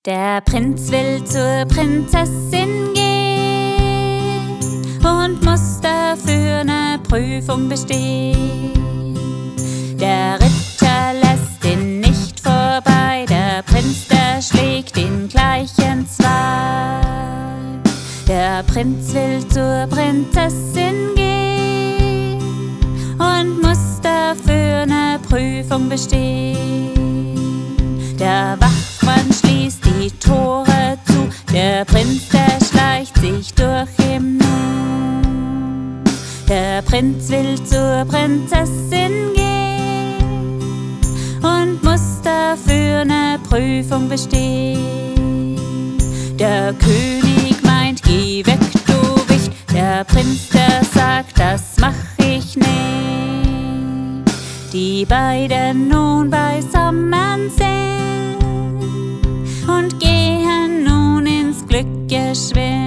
Der Prinz will zur Prinzessin gehen und muss dafür eine Prüfung bestehen. Der Ritter lässt ihn nicht vorbei, der Prinz, der schlägt ihn gleich entzwei. Der Prinz will zur Prinzessin gehen und muss dafür eine Prüfung bestehen. Der Wachmann schließt die Tore zu, der Prinz, der schleicht sich durch im Nu. Der Prinz will zur Prinzessin gehen und muss dafür eine Prüfung bestehen. Der König meint, geh weg, du Wicht, der Prinz, der sagt, das mach ich nicht. Die beiden nun beisammen sind und gehen nun ins Glück geschwind.